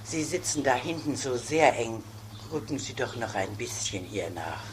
Sie sitzen da hinten so sehr eng. Rücken Sie doch noch ein bisschen hier nach.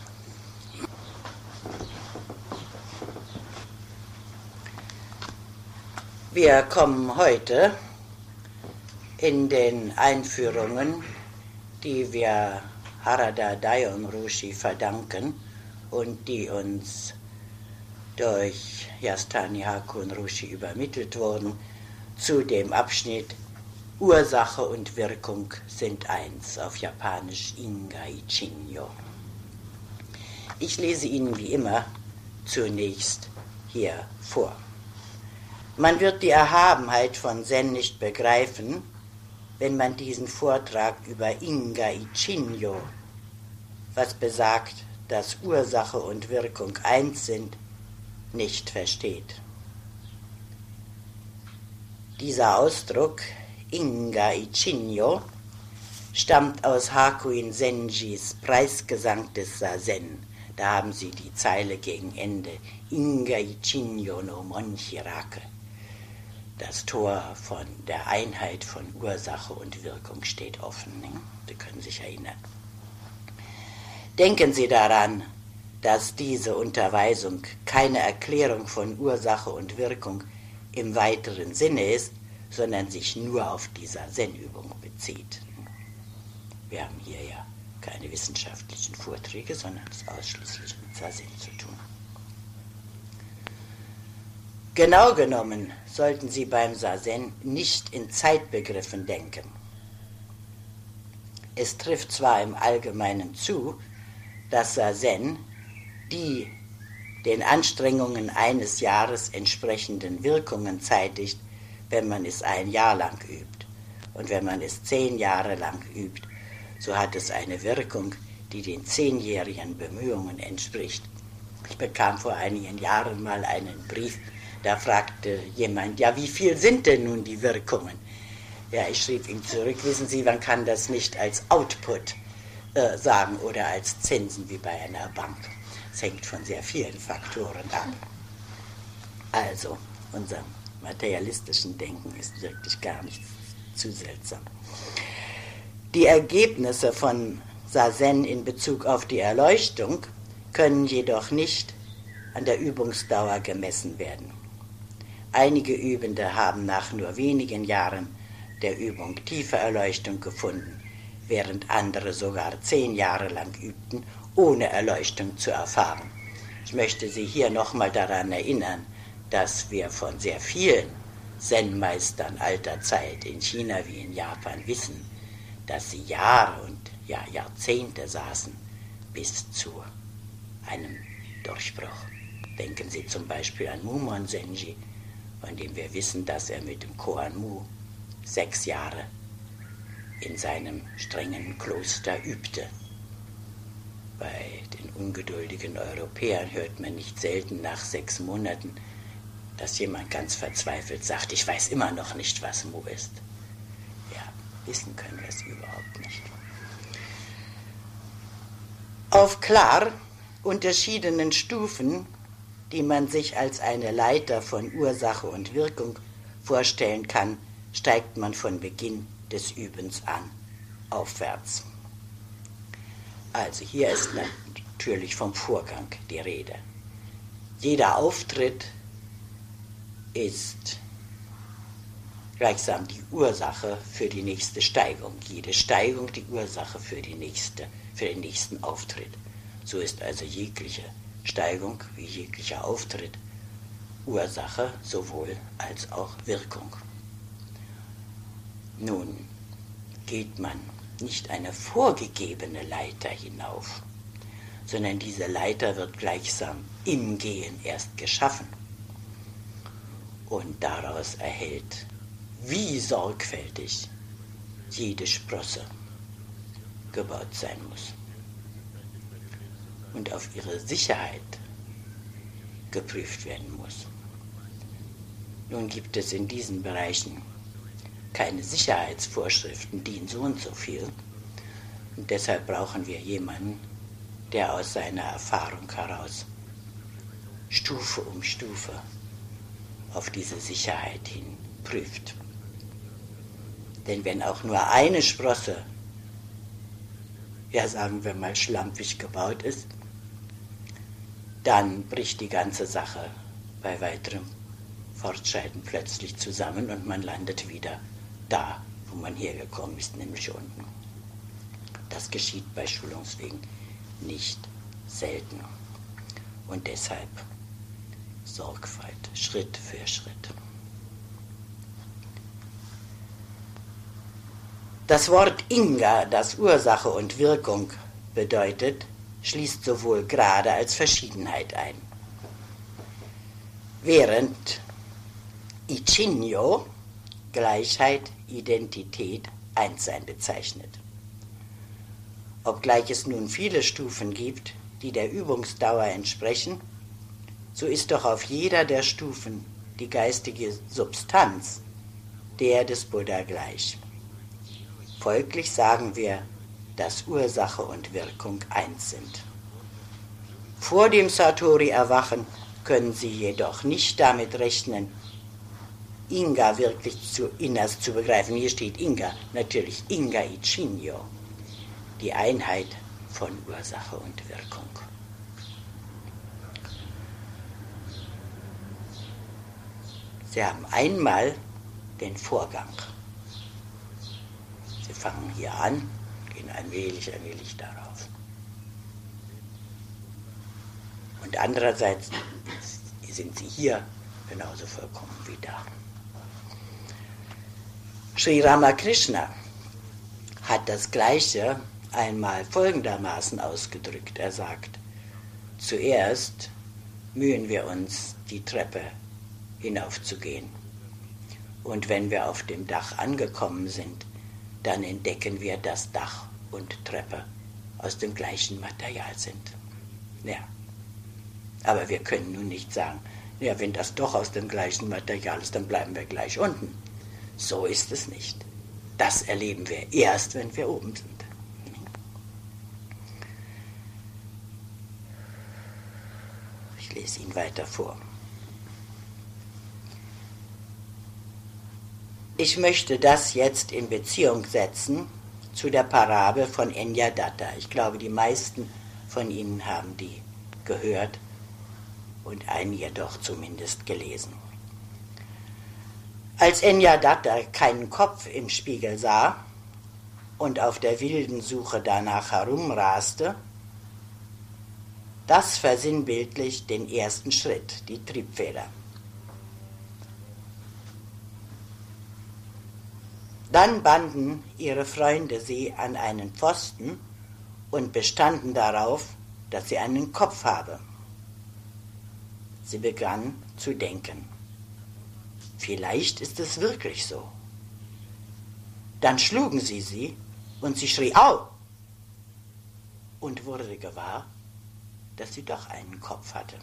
Wir kommen heute in den Einführungen, die wir Harada Dayon Roshi verdanken und die uns durch Yasutani Hakun Roshi übermittelt wurden, zu dem Abschnitt Ursache und Wirkung sind eins, auf Japanisch Ingai Chinyo. Ich lese Ihnen wie immer zunächst hier vor. Man wird die Erhabenheit von Zen nicht begreifen, wenn man diesen Vortrag über Ingai Chinyo, was besagt, dass Ursache und Wirkung eins sind, nicht versteht. Dieser Ausdruck Ingai Chinyo stammt aus Hakuin Senjis Preisgesang des Zazen. Da haben Sie die Zeile gegen Ende. Ingai Chinyo no Monchirake. Das Tor von der Einheit von Ursache und Wirkung steht offen. Ne? Sie können sich erinnern. Denken Sie daran, dass diese Unterweisung keine Erklärung von Ursache und Wirkung im weiteren Sinne ist, sondern sich nur auf die Zazen-Übung bezieht. Wir haben hier ja keine wissenschaftlichen Vorträge, sondern es ausschließlich mit Zazen zu tun. Genau genommen sollten Sie beim Zazen nicht in Zeitbegriffen denken. Es trifft zwar im Allgemeinen zu, dass Zazen die den Anstrengungen eines Jahres entsprechenden Wirkungen zeitigt, wenn man es ein Jahr lang übt. Und wenn man es 10 Jahre lang übt, so hat es eine Wirkung, die den 10-jährigen Bemühungen entspricht. Ich bekam vor einigen Jahren mal einen Brief, da fragte jemand, ja, wie viel sind denn nun die Wirkungen? Ja, ich schrieb ihm zurück, wissen Sie, man kann das nicht als Output sagen oder als Zinsen wie bei einer Bank. Es hängt von sehr vielen Faktoren ab. Also, unser materialistischen Denken ist wirklich gar nicht zu seltsam. Die Ergebnisse von Zazen in Bezug auf die Erleuchtung können jedoch nicht an der Übungsdauer gemessen werden. Einige Übende haben nach nur wenigen Jahren der Übung tiefe Erleuchtung gefunden, während andere sogar 10 Jahre lang übten, ohne Erleuchtung zu erfahren. Ich möchte Sie hier nochmal daran erinnern, dass wir von sehr vielen Zen-Meistern alter Zeit in China wie in Japan wissen, dass sie Jahre und Jahrzehnte saßen bis zu einem Durchbruch. Denken Sie zum Beispiel an Mumon Senji, von dem wir wissen, dass er mit dem Koan Mu 6 Jahre in seinem strengen Kloster übte. Bei den ungeduldigen Europäern hört man nicht selten nach 6 Monaten, dass jemand ganz verzweifelt sagt, ich weiß immer noch nicht, was Mu ist. Ja, wissen können wir es überhaupt nicht. Auf klar unterschiedenen Stufen, die man sich als eine Leiter von Ursache und Wirkung vorstellen kann, steigt man von Beginn des Übens an aufwärts. Also hier ist natürlich vom Vorgang die Rede. Jeder Auftritt ist gleichsam die Ursache für die nächste Steigung. Jede Steigung die Ursache für den nächsten Auftritt. So ist also jegliche Steigung wie jeglicher Auftritt Ursache sowohl als auch Wirkung. Nun geht man nicht eine vorgegebene Leiter hinauf, sondern diese Leiter wird gleichsam im Gehen erst geschaffen und daraus erhellt, wie sorgfältig jede Sprosse gebaut sein muss und auf ihre Sicherheit geprüft werden muss. Nun gibt es in diesen Bereichen keine Sicherheitsvorschriften, die in so und so viel. Und deshalb brauchen wir jemanden, der aus seiner Erfahrung heraus Stufe um Stufe auf diese Sicherheit hin prüft. Denn wenn auch nur eine Sprosse, ja sagen wir mal schlampig gebaut ist, dann bricht die ganze Sache bei weiterem Fortschreiten plötzlich zusammen und man landet wieder da, wo man hergekommen ist, nämlich unten. Das geschieht bei Schulungswegen nicht selten. Und deshalb Sorgfalt, Schritt für Schritt. Das Wort Inga, das Ursache und Wirkung bedeutet, schließt sowohl Grade als Verschiedenheit ein. Während Icinio Gleichheit, Identität, Einssein bezeichnet. Obgleich es nun viele Stufen gibt, die der Übungsdauer entsprechen, so ist doch auf jeder der Stufen die geistige Substanz der des Buddha gleich. Folglich sagen wir, dass Ursache und Wirkung eins sind. Vor dem Satori-Erwachen können Sie jedoch nicht damit rechnen, Inga wirklich innerst zu begreifen. Hier steht Inga, natürlich Inga Icinio, die Einheit von Ursache und Wirkung. Sie haben einmal den Vorgang. Sie fangen hier an, gehen allmählich darauf. Und andererseits sind Sie hier genauso vollkommen wie da. Sri Ramakrishna hat das Gleiche einmal folgendermaßen ausgedrückt. Er sagt, zuerst mühen wir uns, die Treppe hinaufzugehen. Und wenn wir auf dem Dach angekommen sind, dann entdecken wir, dass Dach und Treppe aus dem gleichen Material sind. Ja. Aber wir können nun nicht sagen, ja, wenn das doch aus dem gleichen Material ist, dann bleiben wir gleich unten. So ist es nicht. Das erleben wir erst, wenn wir oben sind. Ich lese ihn weiter vor. Ich möchte das jetzt in Beziehung setzen zu der Parabel von Enjadatta. Ich glaube, die meisten von Ihnen haben die gehört und einige doch zumindest gelesen. Als Enjadatta keinen Kopf im Spiegel sah und auf der wilden Suche danach herumraste, das versinnbildlicht den ersten Schritt, die Triebfeder. Dann banden ihre Freunde sie an einen Pfosten und bestanden darauf, dass sie einen Kopf habe. Sie begann zu denken. Vielleicht ist es wirklich so. Dann schlugen sie und sie schrie Au und wurde gewahr, dass sie doch einen Kopf hatte.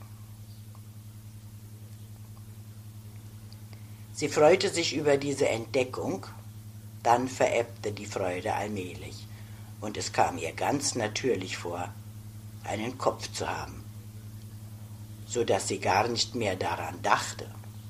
Sie freute sich über diese Entdeckung, dann verebbte die Freude allmählich und es kam ihr ganz natürlich vor, einen Kopf zu haben, so dass sie gar nicht mehr daran dachte.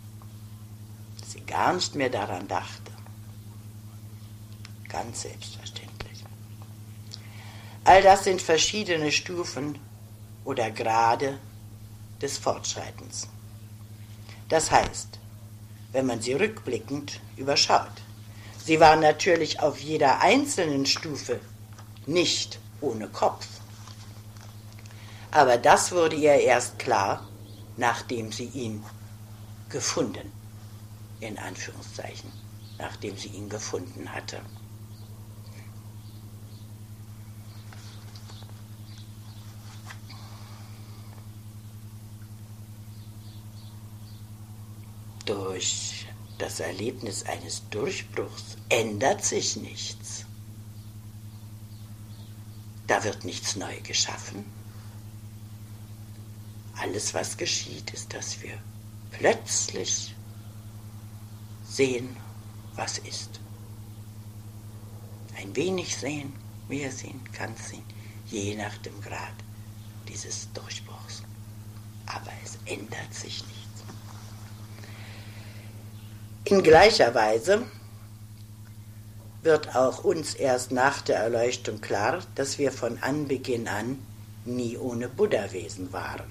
Ganz selbstverständlich. All das sind verschiedene Stufen oder Grade des Fortschreitens. Das heißt, wenn man sie rückblickend überschaut, sie war natürlich auf jeder einzelnen Stufe nicht ohne Kopf. Aber das wurde ihr erst klar, nachdem sie ihn gefunden, in Anführungszeichen, nachdem sie ihn gefunden hatte. Durch das Erlebnis eines Durchbruchs ändert sich nichts. Da wird nichts neu geschaffen. Alles, was geschieht, ist, dass wir plötzlich sehen, was ist. Ein wenig sehen, mehr sehen, ganz sehen, je nach dem Grad dieses Durchbruchs. Aber es ändert sich nichts. In gleicher Weise wird auch uns erst nach der Erleuchtung klar, dass wir von Anbeginn an nie ohne Buddhawesen waren.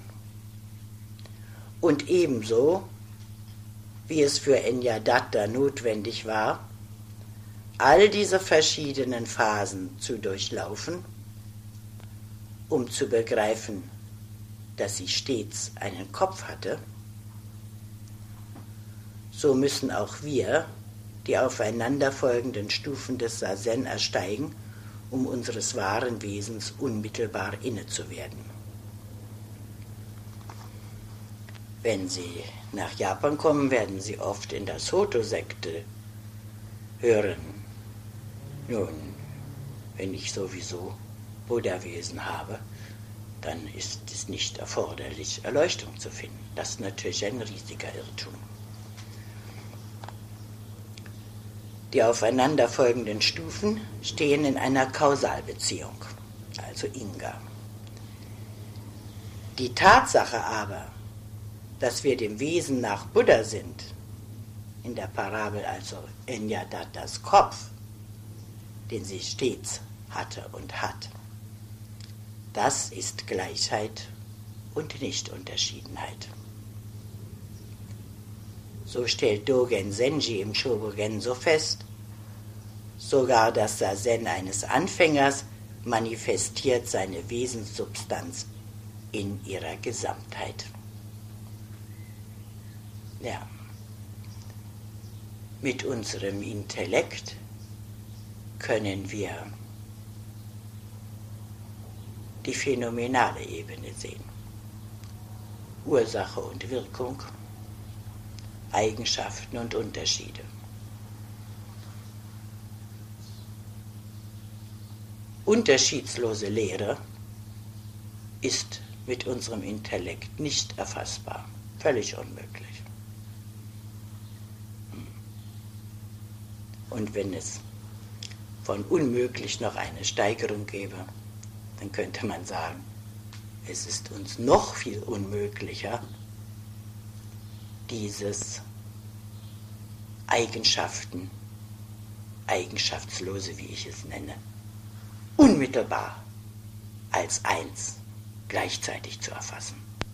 Und ebenso, wie es für Enyadatta notwendig war, all diese verschiedenen Phasen zu durchlaufen, um zu begreifen, dass sie stets einen Kopf hatte, so müssen auch wir die aufeinanderfolgenden Stufen des Sazen ersteigen, um unseres wahren Wesens unmittelbar innezuwerden. Wenn Sie nach Japan kommen, werden Sie oft in der Soto-Sekte hören. Nun, wenn ich sowieso Buddhawesen habe, dann ist es nicht erforderlich, Erleuchtung zu finden. Das ist natürlich ein riesiger Irrtum. Die aufeinanderfolgenden Stufen stehen in einer Kausalbeziehung, also Inga. Die Tatsache aber, dass wir dem Wesen nach Buddha sind, in der Parabel also Enyadattas Kopf, den sie stets hatte und hat, das ist Gleichheit und Nichtunterschiedenheit. So stellt Dogen Zenji im Shobogen so fest, sogar das Sazen eines Anfängers manifestiert seine Wesenssubstanz in ihrer Gesamtheit. Ja, mit unserem Intellekt können wir die phänomenale Ebene sehen. Ursache und Wirkung, Eigenschaften und Unterschiede. Unterschiedslose Lehre ist mit unserem Intellekt nicht erfassbar, völlig unmöglich. Und wenn es von unmöglich noch eine Steigerung gäbe, dann könnte man sagen, es ist uns noch viel unmöglicher, dieses Eigenschaftslose, wie ich es nenne, unmittelbar als eins gleichzeitig zu erfassen.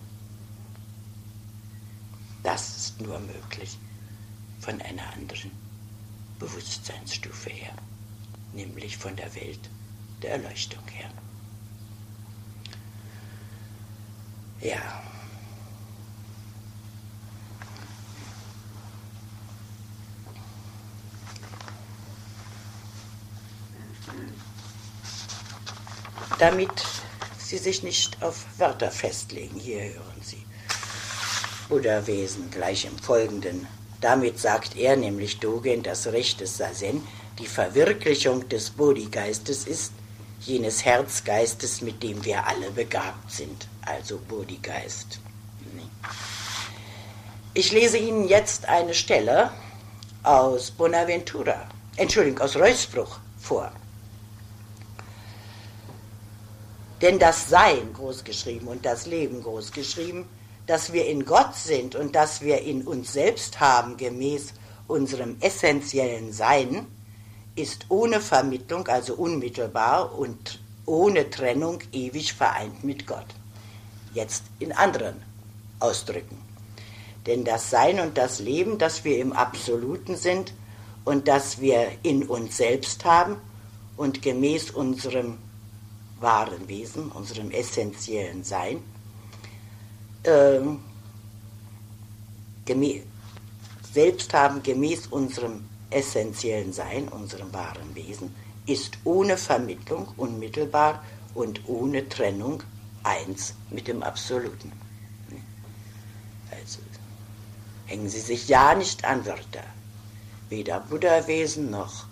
Das ist nur möglich von einer anderen Bewusstseinsstufe her, nämlich von der Welt der Erleuchtung her. Ja. Damit Sie sich nicht auf Wörter festlegen, hier hören Sie Buddhawesen gleich im Folgenden. Damit sagt er, nämlich Dogen, das Recht des Sazen, die Verwirklichung des Bodhigeistes ist, jenes Herzgeistes, mit dem wir alle begabt sind, also Bodhigeist. Ich lese Ihnen jetzt eine Stelle aus aus Reuspruch vor. Denn das Sein, großgeschrieben, und das Leben, großgeschrieben, dass wir in Gott sind und dass wir in uns selbst haben, gemäß unserem essentiellen Sein, ist ohne Vermittlung, also unmittelbar und ohne Trennung ewig vereint mit Gott. Jetzt in anderen Ausdrücken. Denn das Sein und das Leben, das wir im Absoluten sind und das wir in uns selbst haben und gemäß unserem wahren Wesen, unserem essentiellen Sein, selbst haben gemäß unserem essentiellen Sein, unserem wahren Wesen, ist ohne Vermittlung unmittelbar und ohne Trennung eins mit dem Absoluten. Also hängen Sie sich ja nicht an Wörter, weder Buddhawesen noch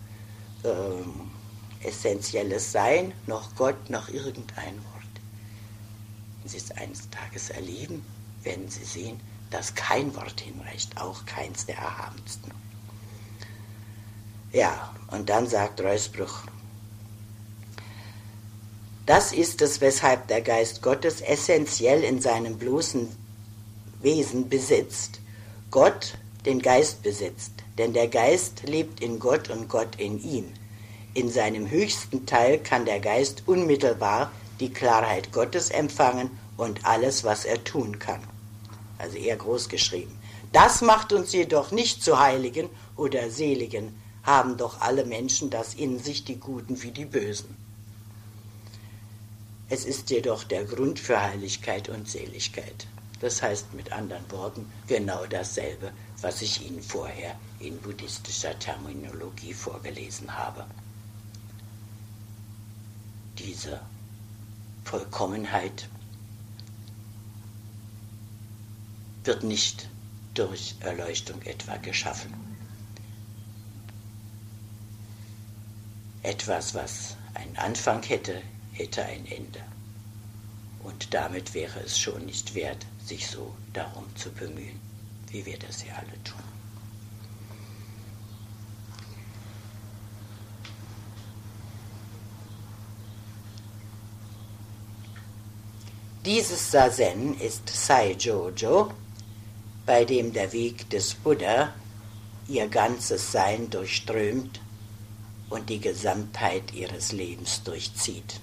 essentielles Sein, noch Gott, noch irgendein Wort. Wenn Sie es eines Tages erleben, werden Sie sehen, dass kein Wort hinreicht, auch keins der erhabensten. Ja, und dann sagt Reuspruch, das ist es, weshalb der Geist Gottes essentiell in seinem bloßen Wesen besitzt, Gott den Geist besitzt, denn der Geist lebt in Gott und Gott in ihm. In seinem höchsten Teil kann der Geist unmittelbar die Klarheit Gottes empfangen und alles, was er tun kann. Also eher groß geschrieben. Das macht uns jedoch nicht zu Heiligen oder Seligen, haben doch alle Menschen das in sich, die Guten wie die Bösen. Es ist jedoch der Grund für Heiligkeit und Seligkeit. Das heißt mit anderen Worten genau dasselbe, was ich Ihnen vorher in buddhistischer Terminologie vorgelesen habe. Diese Vollkommenheit wird nicht durch Erleuchtung etwa geschaffen. Etwas, was einen Anfang hätte, hätte ein Ende. Und damit wäre es schon nicht wert, sich so darum zu bemühen, wie wir das hier alle tun. Dieses Sazen ist Sai-Jojo, bei dem der Weg des Buddha ihr ganzes Sein durchströmt und die Gesamtheit ihres Lebens durchzieht.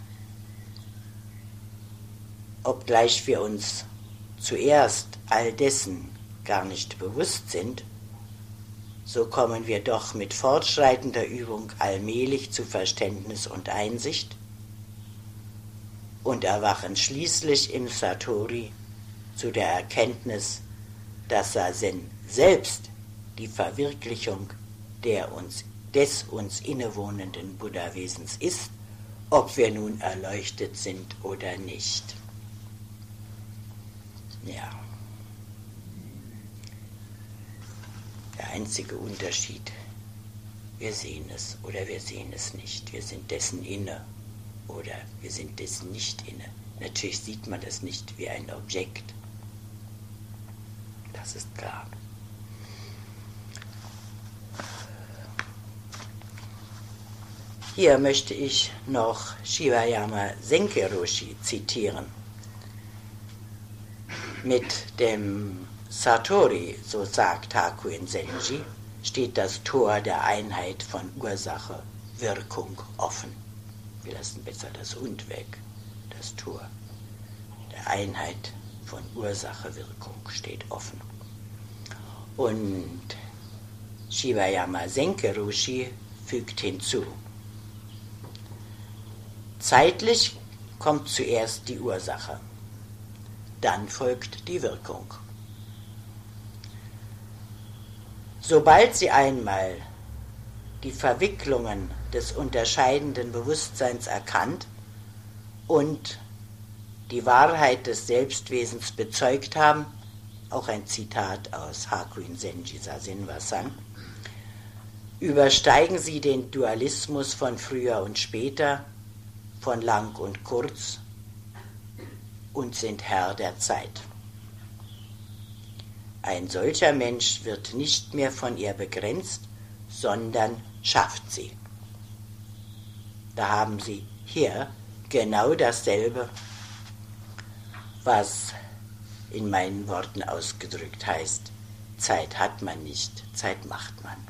Obgleich wir uns zuerst all dessen gar nicht bewusst sind, so kommen wir doch mit fortschreitender Übung allmählich zu Verständnis und Einsicht und erwachen schließlich im Satori zu der Erkenntnis, dass Sazen selbst die Verwirklichung des uns innewohnenden Buddha-Wesens ist, ob wir nun erleuchtet sind oder nicht. Ja. Der einzige Unterschied, wir sehen es oder wir sehen es nicht. Wir sind dessen inne oder wir sind dessen nicht inne. Natürlich sieht man das nicht wie ein Objekt. Das ist klar. Hier möchte ich noch Shivayama Senki-Roshi zitieren. Mit dem Satori, so sagt Hakuin Senji, steht das Tor der Einheit von Ursache, Wirkung offen. Wir lassen besser das Und weg. Das Tor der Einheit von Ursache, Wirkung steht offen. Und Shivayama Senki-Roshi fügt hinzu: Zeitlich kommt zuerst die Ursache, dann folgt die Wirkung. Sobald Sie einmal die Verwicklungen des unterscheidenden Bewusstseins erkannt und die Wahrheit des Selbstwesens bezeugt haben, auch ein Zitat aus Hakuin Senji Sazen Wasang, übersteigen Sie den Dualismus von früher und später, von lang und kurz und sind Herr der Zeit. Ein solcher Mensch wird nicht mehr von ihr begrenzt, sondern schafft sie. Da haben Sie hier genau dasselbe, was in meinen Worten ausgedrückt heißt: Zeit hat man nicht, Zeit macht man.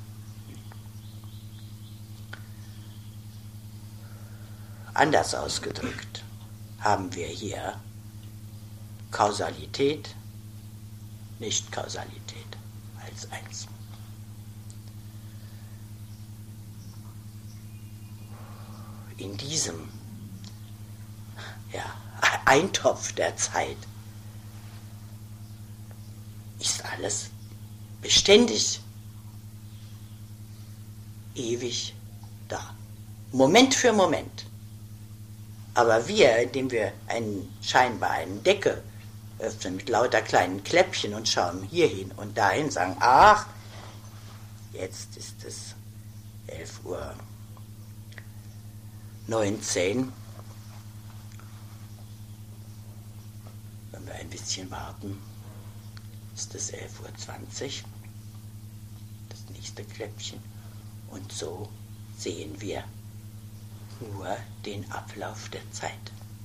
Anders ausgedrückt haben wir hier Kausalität, Nicht-Kausalität als eins. In diesem Eintopf der Zeit ist alles beständig, ewig da, Moment für Moment. Aber wir, indem wir scheinbar eine Decke öffnen mit lauter kleinen Kläppchen und schauen hierhin und dahin, sagen: Ach, jetzt ist es 11:19 Uhr. Wenn wir ein bisschen warten, ist es 11:20 Uhr. Das nächste Kläppchen. Und so sehen wir nur den Ablauf der Zeit.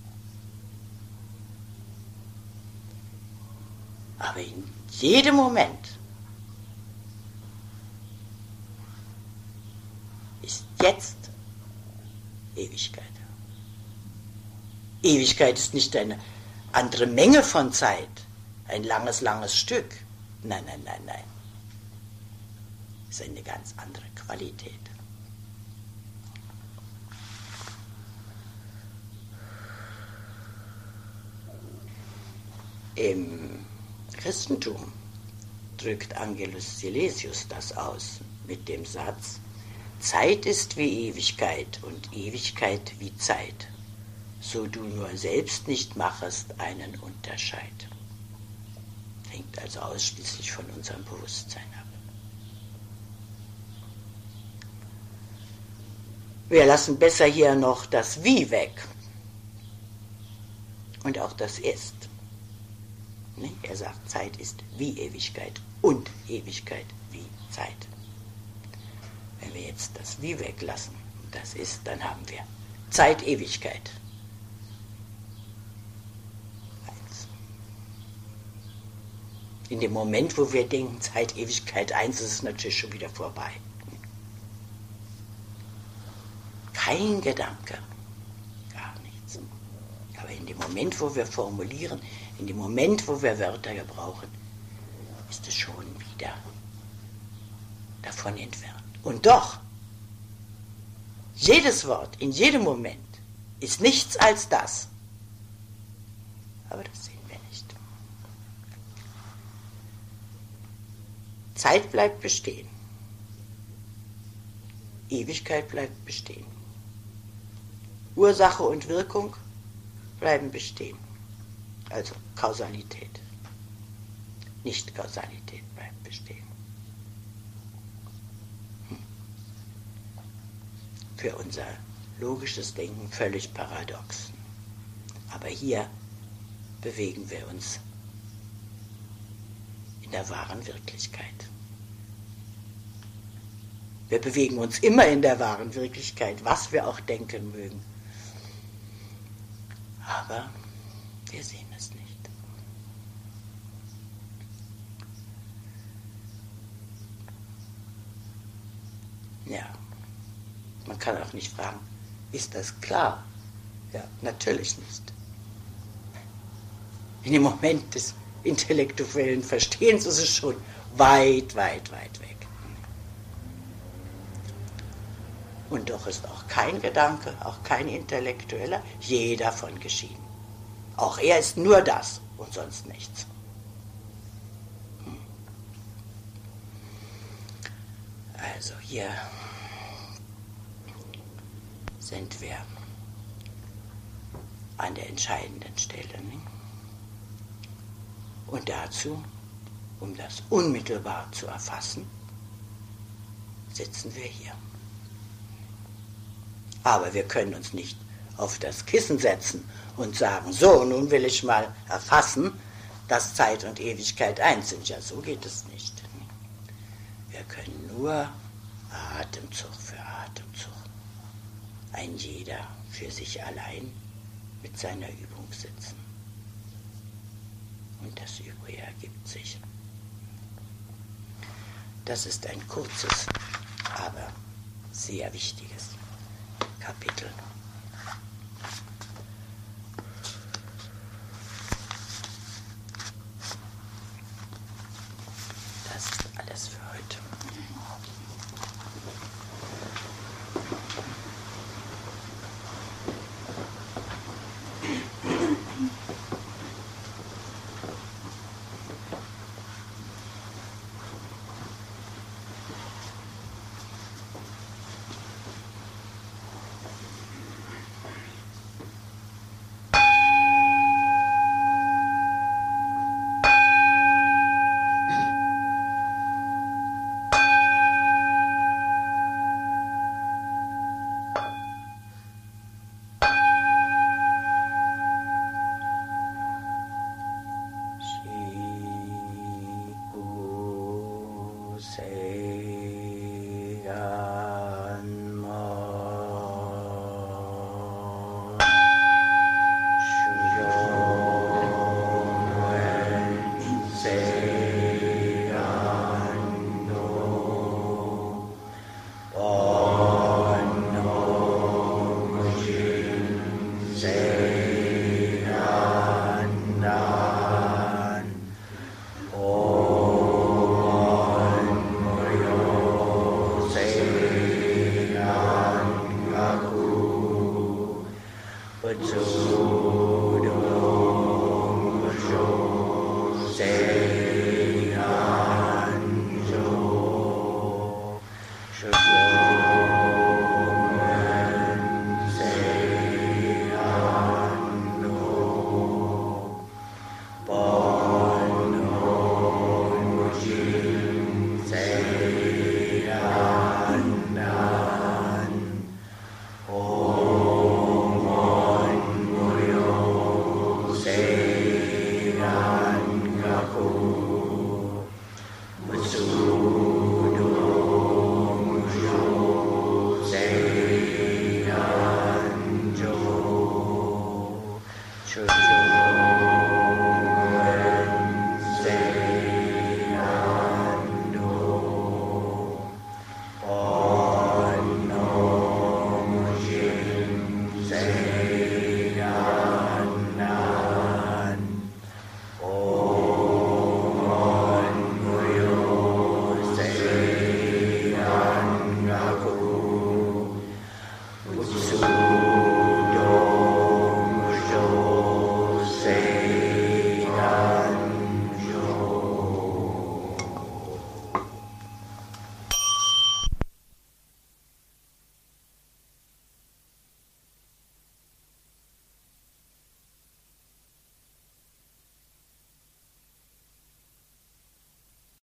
Aber in jedem Moment ist jetzt Ewigkeit. Ewigkeit ist nicht eine andere Menge von Zeit, ein langes, langes Stück. Nein, nein, nein, nein. Es ist eine ganz andere Qualität. Im Christentum drückt Angelus Silesius das aus mit dem Satz: Zeit ist wie Ewigkeit und Ewigkeit wie Zeit, so du nur selbst nicht machest einen Unterscheid. Hängt also ausschließlich von unserem Bewusstsein ab. Wir lassen besser hier noch das Wie weg und auch das Ist. Er sagt, Zeit ist wie Ewigkeit und Ewigkeit wie Zeit. Wenn wir jetzt das Wie weglassen, das ist, dann haben wir Zeit, Ewigkeit. Eins. In dem Moment, wo wir denken, Zeit, Ewigkeit, eins, ist es natürlich schon wieder vorbei. Kein Gedanke, gar nichts. Aber in dem Moment, wo wir formulieren, in dem Moment, wo wir Wörter gebrauchen, ist es schon wieder davon entfernt. Und doch, jedes Wort in jedem Moment ist nichts als das. Aber das sehen wir nicht. Zeit bleibt bestehen. Ewigkeit bleibt bestehen. Ursache und Wirkung bleiben bestehen. Also Kausalität. Nicht-Kausalität bleibt bestehen. Für unser logisches Denken völlig paradox. Aber hier bewegen wir uns in der wahren Wirklichkeit. Wir bewegen uns immer in der wahren Wirklichkeit, was wir auch denken mögen. Aber wir sehen es nicht. Ja, man kann auch nicht fragen, ist das klar? Ja, natürlich nicht. In dem Moment des intellektuellen Verstehens ist es schon weit, weit, weit weg. Und doch ist auch kein Gedanke, auch kein Intellektueller, je davon geschieden. Auch er ist nur das und sonst nichts. Also hier sind wir an der entscheidenden Stelle. Und dazu, um das unmittelbar zu erfassen, sitzen wir hier. Aber wir können uns nicht auf das Kissen setzen und sagen, so, nun will ich mal erfassen, dass Zeit und Ewigkeit eins sind. Ja, so geht es nicht. Wir können nur Atemzug für Atemzug, ein jeder für sich allein mit seiner Übung sitzen. Und das Übrige ergibt sich. Das ist ein kurzes, aber sehr wichtiges Kapitel. Das ist alles für heute. Church.